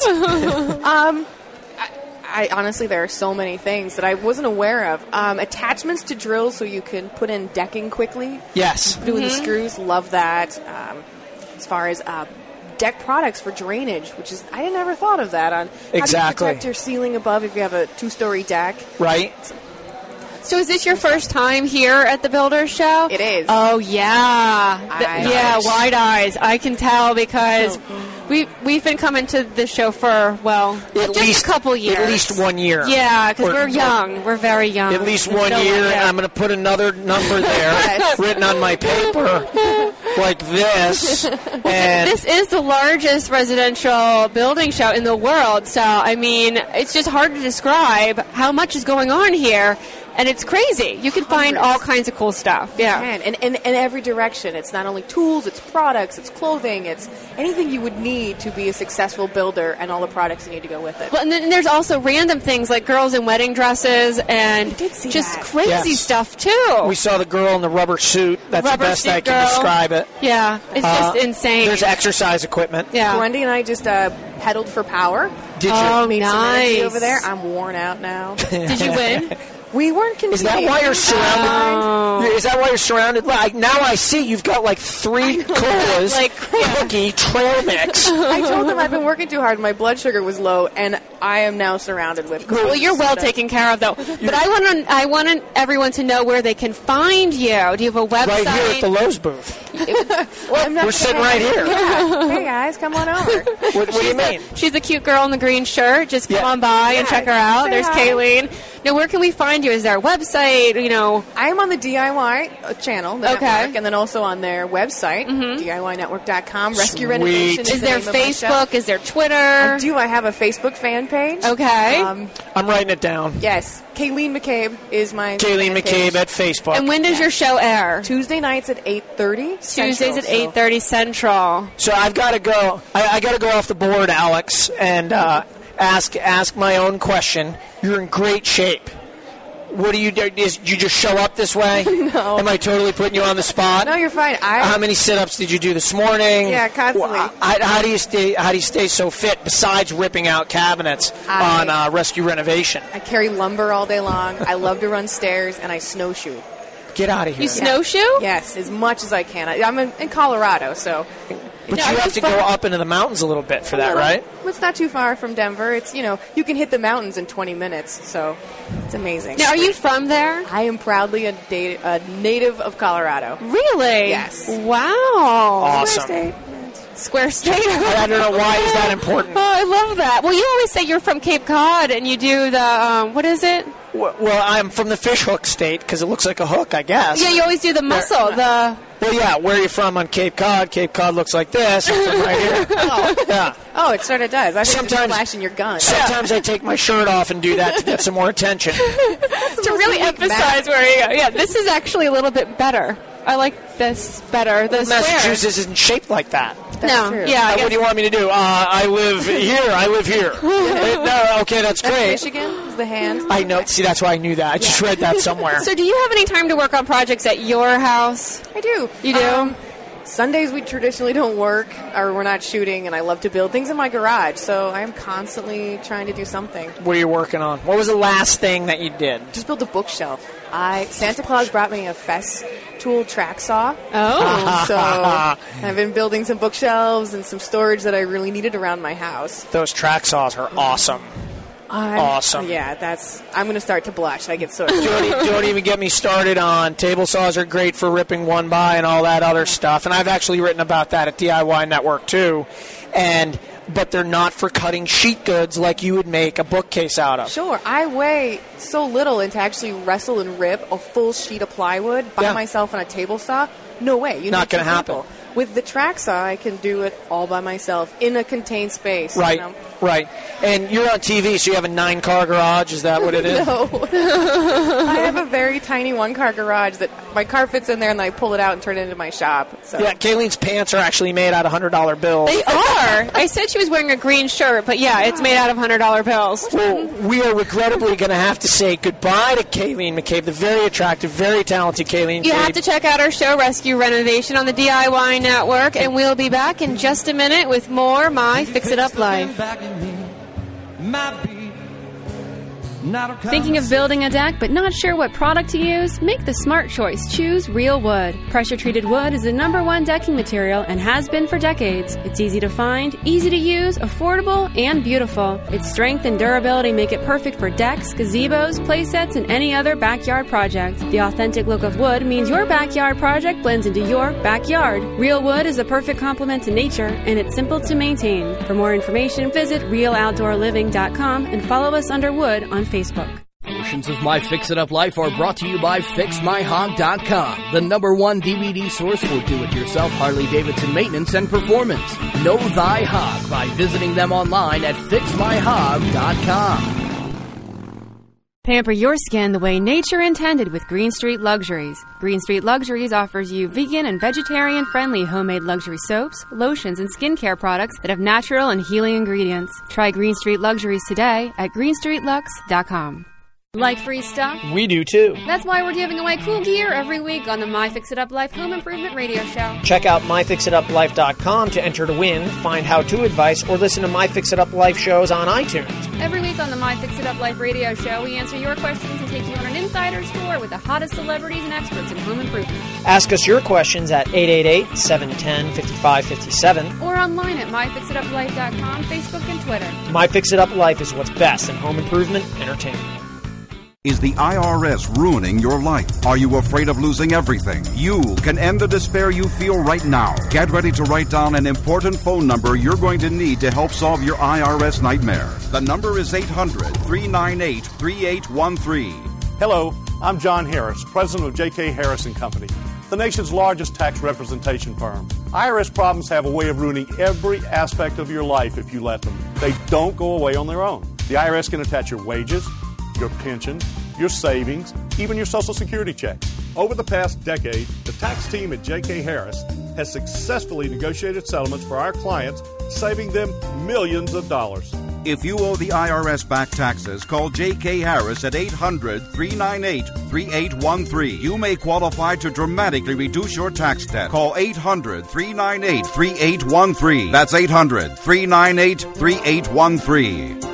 left. I honestly, there are so many things that I wasn't aware of. Attachments to drills so you can put in decking quickly. Yes. Doing the screws, love that. As far as deck products for drainage, which is, I never thought of that on how do you protect your ceiling above if you have a 2-story deck. Right. So is this your first time here at the Builders Show? It is. Oh, yeah. Wide eyes. I can tell because we've been coming to this show for, at least a couple years. At least 1 year. Yeah, because we're young. We're very young. At least 1 year, and I'm going to put another number there written on my paper like this. And this is the largest residential building show in the world, so, I mean, it's just hard to describe how much is going on here. And it's crazy. You can find all kinds of cool stuff. Yeah. And in every direction. It's not only tools, it's products, it's clothing, it's anything you would need to be a successful builder and all the products you need to go with it. Well, and then there's also random things like girls in wedding dresses and just crazy stuff, too. We saw the girl in the rubber suit. That's the best I can describe it. Yeah, it's just insane. There's exercise equipment. Yeah. Wendy and I just pedaled for power. Did you? Oh, Made some nice. energy over there. I'm worn out now. Did you win? We weren't contained. Is that why you're surrounded? Is that why you're surrounded? Like now, I see you've got like 3 colas, cookie, trail mix. I told them I've been working too hard. My blood sugar was low, and I am now surrounded with. Well, you're well taken care of, though. But I want everyone to know where they can find you. Do you have a website? Right here at the Lowe's booth. We're sitting right here. Yeah. Hey guys, come on over. What do you mean? She's the cute girl in the green shirt. Just come on by and check her out. There's Kayleen. Now, where can we find you? Is there a website? I am on the DIY channel, the network, and then also on their website, DIYnetwork.com. Rescue Renovation. Is there Facebook? Is there Twitter? I have a Facebook fan page. Okay. I'm writing it down. Yes. Kayleen McCabe is my Kayleen McCabe at Facebook. And when does your show air? Tuesday nights at 8:30. Tuesdays at 8:30 Central. So I've got to go. I got to go off the board, Alex, and ask my own question. You're in great shape. What do you do? Did you just show up this way? No. Am I totally putting you on the spot? No, you're fine. How many sit-ups did you do this morning? Yeah, constantly. How do you stay so fit besides ripping out cabinets on Rescue Renovation? I carry lumber all day long. I love to run stairs, and I snowshoe. Get out of here. You snowshoe? Yes, as much as I can. I'm in Colorado, so. But you have to go up into the mountains a little bit for that, right? It's not too far from Denver. It's, you can hit the mountains in 20 minutes, so it's amazing. Now, are you from there? I am proudly a native of Colorado. Really? Yes. Wow. Awesome. Square State. I don't know why is that important. Oh, I love that. Well, you always say you're from Cape Cod, and you do the, what is it? Well, I'm from the fish hook state because it looks like a hook, I guess. Yeah, you always do the mussel. Well, yeah, where are you from on Cape Cod? Cape Cod looks like this. I'm from right here. Oh, it sort of does. I think sometimes it's flashing your gun. Sometimes I take my shirt off and do that to get some more attention. To really emphasize where you go. Yeah, this is actually a little bit better. I like this better. The Massachusetts isn't shaped like that. That's true. Yeah. What do you want me to do? I live here. No, okay, that's great. Michigan is the hand. I know. See, that's why I knew that. I just read that somewhere. So do you have any time to work on projects at your house? I do. You do? Sundays we traditionally don't work, or we're not shooting, and I love to build things in my garage, so I am constantly trying to do something. What are you working on? What was the last thing that you did? Just build a bookshelf. Santa Claus brought me a Festool track saw. Oh. So I've been building some bookshelves and some storage that I really needed around my house. Those track saws are awesome. Awesome. Yeah, I'm going to start to blush. I get so excited. Don't even get me started on table saws are great for ripping one by and all that other stuff. And I've actually written about that at DIY Network too. But they're not for cutting sheet goods like you would make a bookcase out of. Sure. I weigh so little, and to actually wrestle and rip a full sheet of plywood by myself on a table saw, no way. Not going to happen. With the track saw, I can do it all by myself in a contained space. Right, right. And you're on TV, so you have a 9-car garage. Is that what it is? No. I have a very tiny 1-car garage that my car fits in there, and I pull it out and turn it into my shop. So. Yeah, Kayleen's pants are actually made out of $100 bills. They are. I said she was wearing a green shirt, but yeah, it's made out of $100 bills. Well, we are regrettably going to have to say goodbye to Kayleen McCabe, the very attractive, very talented Kayleen McCabe. You have to check out our show, Rescue Renovation, on the DIY Network, and we'll be back in just a minute with more My Fix It Up Life. Thinking of building a deck but not sure what product to use? Make the smart choice. Choose Real Wood. Pressure-treated wood is the #1 decking material and has been for decades. It's easy to find, easy to use, affordable, and beautiful. Its strength and durability make it perfect for decks, gazebos, playsets, and any other backyard project. The authentic look of wood means your backyard project blends into your backyard. Real Wood is a perfect complement to nature, and it's simple to maintain. For more information, visit realoutdoorliving.com and follow us under Wood on Facebook. Portions of My Fix It Up Life are brought to you by FixMyHog.com, the #1 DVD source for do-it-yourself Harley-Davidson maintenance and performance. Know thy hog by visiting them online at FixMyHog.com. Pamper your skin the way nature intended with Green Street Luxuries. Green Street Luxuries offers you vegan and vegetarian-friendly homemade luxury soaps, lotions, and skincare products that have natural and healing ingredients. Try Green Street Luxuries today at greenstreetlux.com. Like free stuff? We do too. That's why we're giving away cool gear every week on the My Fix It Up Life Home Improvement Radio Show. Check out myfixituplife.com to enter to win, find how-to advice, or listen to My Fix It Up Life shows on iTunes. Every week on the My Fix It Up Life Radio Show, we answer your questions and take you on an insider's tour with the hottest celebrities and experts in home improvement. Ask us your questions at 888-710-5557. Or online at myfixituplife.com, Facebook, and Twitter. My Fix It Up Life is what's best in home improvement entertainment. Is the IRS ruining your life? Are you afraid of losing everything? You can end the despair you feel right now. Get ready to write down an important phone number you're going to need to help solve your IRS nightmare. The number is 800-398-3813. Hello, I'm John Harris, president of J.K. Harris & Company, the nation's largest tax representation firm. IRS problems have a way of ruining every aspect of your life if you let them. They don't go away on their own. The IRS can attach your wages, your pension, your savings, even your Social Security checks. Over the past decade, the tax team at J.K. Harris has successfully negotiated settlements for our clients, saving them millions of dollars. If you owe the IRS back taxes, call J.K. Harris at 800-398-3813. You may qualify to dramatically reduce your tax debt. Call 800-398-3813. That's 800-398-3813.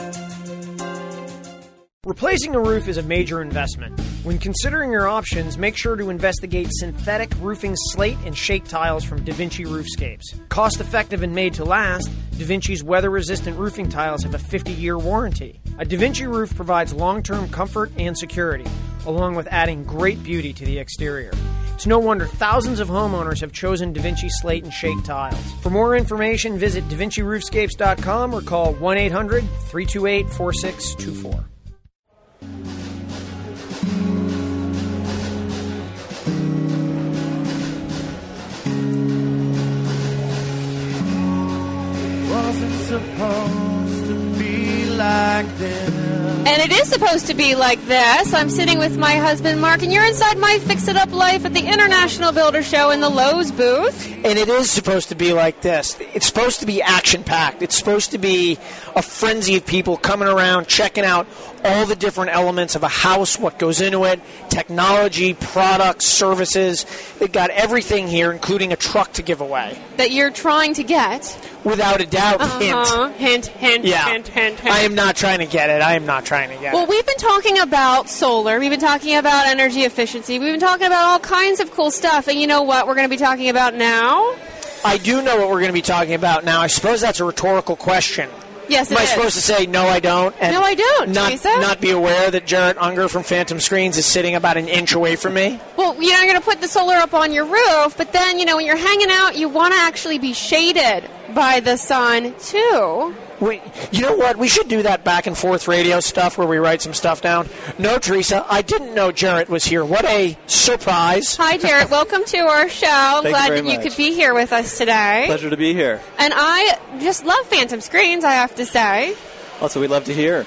Replacing a roof is a major investment. When considering your options, make sure to investigate synthetic roofing slate and shake tiles from DaVinci Roofscapes. Cost-effective and made to last, DaVinci's weather-resistant roofing tiles have a 50-year warranty. A DaVinci roof provides long-term comfort and security, along with adding great beauty to the exterior. It's no wonder thousands of homeowners have chosen DaVinci slate and shake tiles. For more information, visit DaVinciRoofscapes.com or call 1-800-328-4624. Supposed to be like this. And it is supposed to be like this. I'm sitting with my husband, Mark, and you're inside My Fix It Up Life at the International Builder Show in the Lowe's booth. And it is supposed to be like this. It's supposed to be action-packed. It's supposed to be a frenzy of people coming around, checking out all the different elements of a house, what goes into it, technology, products, services. They've got everything here, including a truck to give away. That you're trying to get. Without a doubt. Hint, hint, yeah. hint. I am not trying to get it. Well, we've been talking about solar. We've been talking about energy efficiency. We've been talking about all kinds of cool stuff. And you know what we're going to be talking about now? I do know what we're going to be talking about now. I suppose that's a rhetorical question. Yes, it is. Am I supposed to say, no, I don't? And no, I don't, Teresa. Not be aware that Jarrett Unger from Phantom Screens is sitting about an inch away from me? Well, you're going to put the solar up on your roof, but then, when you're hanging out, you want to actually be shaded by the sun, too. You know what? We should do that back and forth radio stuff where we write some stuff down. No, Teresa, I didn't know Jarrett was here. What a surprise. Hi, Jarrett. Welcome to our show. I'm glad that you could be here with us today. Pleasure to be here. And I just love Phantom Screens, I have to say. Also, we'd love to hear.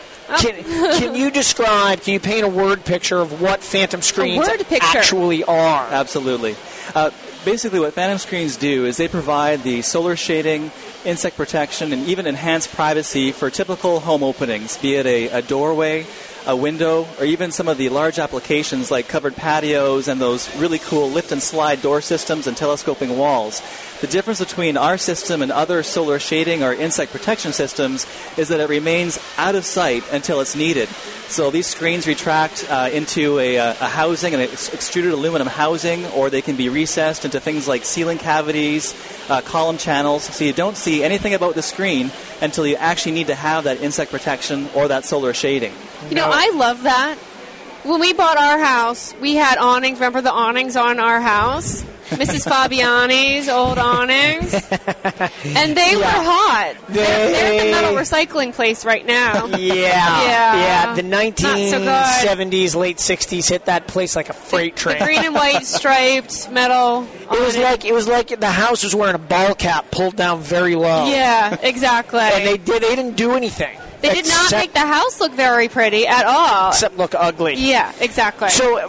Can you paint a word picture of what Phantom Screens actually are? Absolutely. Basically, what Phantom Screens do is they provide the solar shading, insect protection, and even enhanced privacy for typical home openings, be it a doorway, a window, or even some of the large applications like covered patios and those really cool lift and slide door systems and telescoping walls. The difference between our system and other solar shading or insect protection systems is that it remains out of sight until it's needed. So these screens retract into a housing, an extruded aluminum housing, or they can be recessed into things like ceiling cavities, column channels, so you don't see anything about the screen until you actually need to have that insect protection or that solar shading. I love that. When we bought our house, we had awnings. Remember the awnings on our house? Mrs. Fabiani's old awnings. And they were hot. They're at the metal recycling place right now. Yeah. The 1970s, late 60s hit that place like a freight train. The green and white striped metal. It was like the house was wearing a ball cap pulled down very low. Yeah, exactly. And they didn't do anything. They did not make the house look very pretty at all. Except look ugly. Yeah, exactly. So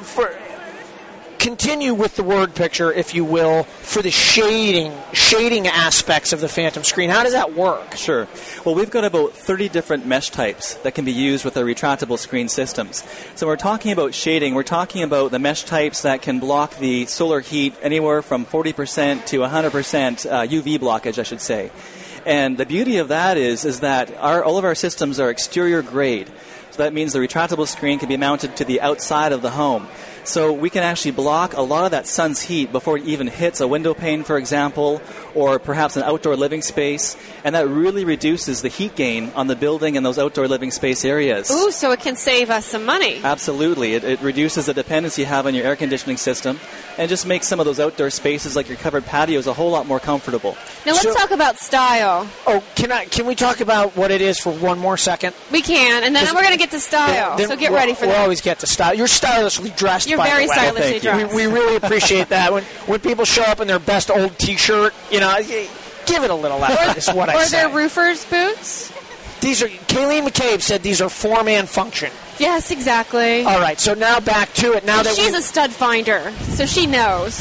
continue with the word picture, if you will, for the shading aspects of the Phantom screen. How does that work? Sure. Well, we've got about 30 different mesh types that can be used with our retractable screen systems. So we're talking about shading. We're talking about the mesh types that can block the solar heat anywhere from 40% to 100% UV blockage, I should say. And the beauty of that is that all of our systems are exterior grade. So that means the retractable screen can be mounted to the outside of the home. So we can actually block a lot of that sun's heat before it even hits a window pane, for example, or perhaps an outdoor living space. And that really reduces the heat gain on the building and those outdoor living space areas. Ooh, so it can save us some money. Absolutely. It reduces the dependency you have on your air conditioning system and just makes some of those outdoor spaces like your covered patios a whole lot more comfortable. Now let's talk about style. Oh, can we talk about what it is for one more second? We can, and then we're going to get to style. So get ready for that. We'll always get to style. You're stylishly dressed. You're very stylishly dressed. We really appreciate that. When people show up in their best old T-shirt, give it a little effort. Is what I say. Or their roofer's boots. These are. Kayleen McCabe said these are four-man function. Yes, exactly. All right, so now back to it. Now that she's a stud finder, so she knows.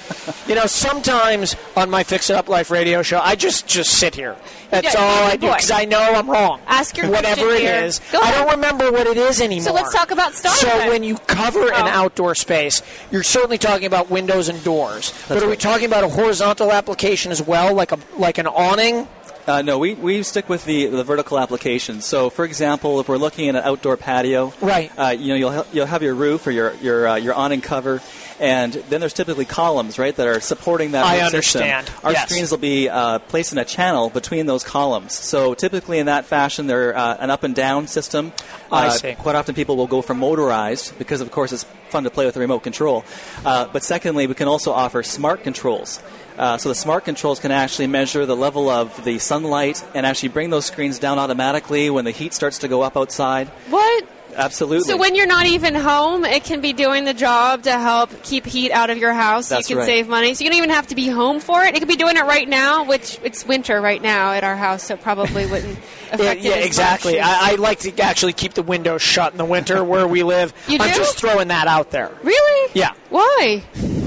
Sometimes on my Fix It Up Life radio show, I just sit here. That's all I do, because I know I'm wrong. Ask your whatever question it here. is. I don't remember what it is anymore. So let's talk about style. So when you cover an outdoor space, you're certainly talking about windows and doors. But are we talking about a horizontal application as well, like an awning? No, we stick with the vertical application. So, for example, if we're looking at an outdoor patio, right? You'll have your roof or your awning cover, and then there's typically columns, right, that are supporting that. I roof understand. System. Our screens will be placed in a channel between those columns. So, typically in that fashion, they're an up and down system. I see. Quite often, people will go for motorized because, of course, it's fun to play with the remote control. But secondly, we can also offer smart controls. So the smart controls can actually measure the level of the sunlight and actually bring those screens down automatically when the heat starts to go up outside. What? Absolutely. So when you're not even home, it can be doing the job to help keep heat out of your house. So That's you can right. save money. So you don't even have to be home for it. It could be doing it right now, which it's winter right now at our house, so it probably wouldn't affect it as exactly. much. I like to actually keep the windows shut in the winter where we live. You do? I'm just throwing that out there. Really? Yeah. Why?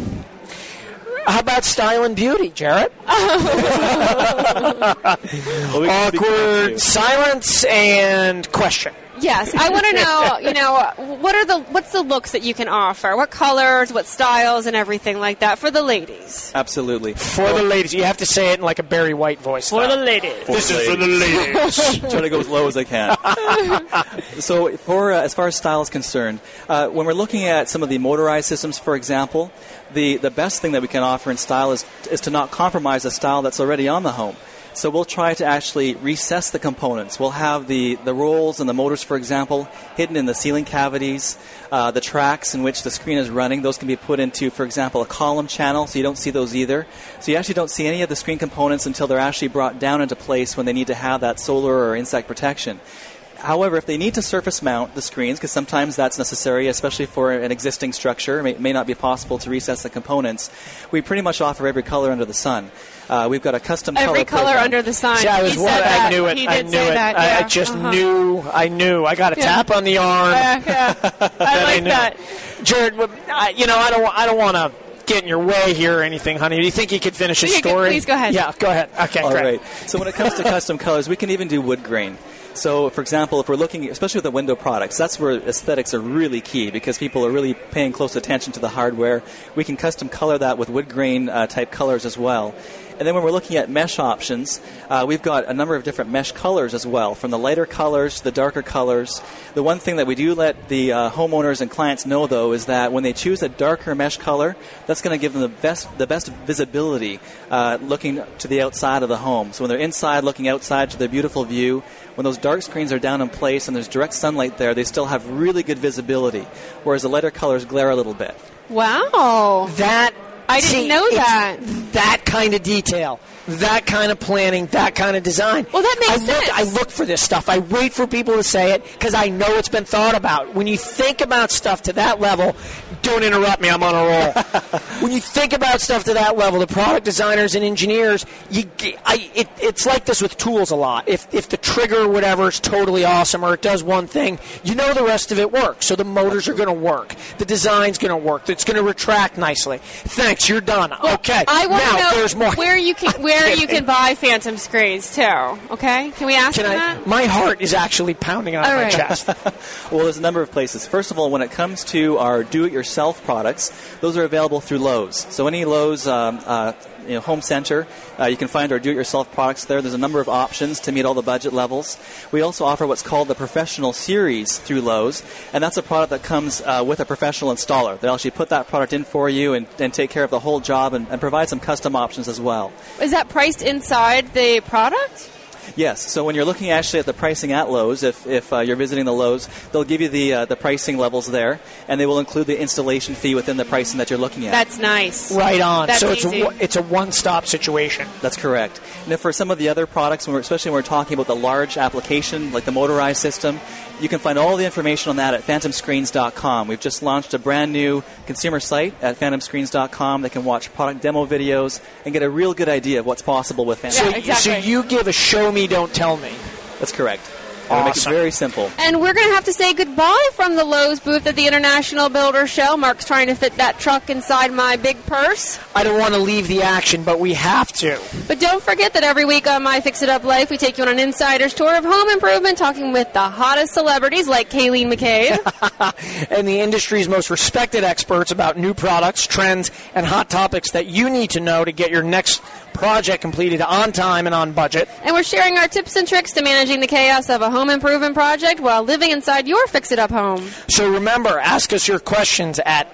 How about style and beauty, Jarrett? Awkward silence and question. Yes, I want to know, what's the looks that you can offer? What colors, what styles, and everything like that for the ladies? Absolutely. For the ladies. You have to say it in like a Barry White voice. For the ladies. This is for the ladies. Try to go as low as I can. So as far as style is concerned, when we're looking at some of the motorized systems, for example, the best thing that we can offer in style is to not compromise the style that's already on the home. So we'll try to actually recess the components. We'll have the rolls and the motors, for example, hidden in the ceiling cavities. The tracks in which the screen is running, those can be put into, for example, a column channel, so you don't see those either. So you actually don't see any of the screen components until they're actually brought down into place when they need to have that solar or insect protection. However, if they need to surface mount the screens, because sometimes that's necessary, especially for an existing structure, it may not be possible to recess the components, we pretty much offer every color under the sun. We've got a custom every color color program. under the sun. See, I knew it. He I did knew say it. that, yeah. I just knew. I knew. I got a tap on the arm. Yeah. I like that. Jared, I don't want to get in your way here or anything, honey. Do you think you could finish his story? Please go ahead. Yeah, go ahead. Okay, All great. right. So when it comes to custom colors, we can even do wood grain. So, for example, if we're looking, especially with the window products, that's where aesthetics are really key because people are really paying close attention to the hardware. We can custom color that with wood grain type colors as well. And then when we're looking at mesh options, we've got a number of different mesh colors as well, from the lighter colors to the darker colors. The one thing that we do let the homeowners and clients know, though, is that when they choose a darker mesh color, that's going to give them the best visibility looking to the outside of the home. So when they're inside looking outside to their beautiful view, when those dark screens are down in place and there's direct sunlight there, they still have really good visibility, whereas the lighter colors glare a little bit. Wow. I didn't know that. That kind of detail, that kind of planning, that kind of design. Well, that makes sense. I look for this stuff. I wait for people to say it because I know it's been thought about. When you think about stuff to that level, Don't interrupt me. I'm on a roll. When you think about stuff to that level, the product designers and engineers, it's like this with tools a lot. If the trigger or whatever is totally awesome or it does one thing, you know the rest of it works. So the motors are going to work. The design's going to work. It's going to retract nicely. Thanks. You're done. Okay. I want now, to there's more. know where you can buy Phantom screens too. Okay. Can we ask them that? My heart is actually pounding on my chest. Well, there's a number of places. First of all, when it comes to our do-it-yourself products, those are available through Lowe's. So any Lowe's home center, you can find our do-it-yourself products there. There's a number of options to meet all the budget levels. We also offer what's called the Professional Series through Lowe's, and that's a product that comes with a professional installer. They'll actually put that product in for you and take care of the whole job and provide some custom options as well. Is that priced inside the product? Yes. So when you're looking actually at the pricing at Lowe's, if you're visiting the Lowe's, they'll give you the pricing levels there, and they will include the installation fee within the pricing that you're looking at. That's nice. Right on. That's so easy. it's a one-stop situation. That's correct. And if for some of the other products, especially when we're talking about the large application, like the motorized system, you can find all the information on that at phantomscreens.com. We've just launched a brand new consumer site at phantomscreens.com. They can watch product demo videos and get a real good idea of what's possible with Phantom. Yeah, exactly. So you give a show me, don't tell me. That's correct. Awesome. Make it very simple. And we're going to have to say goodbye from the Lowe's booth at the International Builder Show. Mark's trying to fit that truck inside my big purse. I don't want to leave the action, but we have to. But don't forget that every week on My Fix It Up Life, we take you on an insider's tour of home improvement, talking with the hottest celebrities like Kayleen McCabe. And the industry's most respected experts about new products, trends, and hot topics that you need to know to get your next project completed on time and on budget. And we're sharing our tips and tricks to managing the chaos of a home improvement project while living inside your fix-it-up home. So remember, ask us your questions at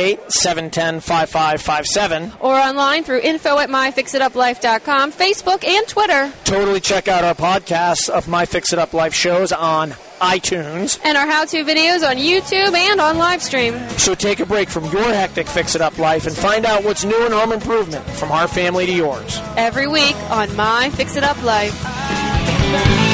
888-710-5557. Or online through info@myfixituplife.com, Facebook, and Twitter. Totally check out our podcasts of My Fix It Up Life shows on iTunes. And our how-to videos on YouTube and on live stream. So take a break from your hectic fix-it-up life and find out what's new in home improvement from our family to yours. Every week on My Fix It Up Life.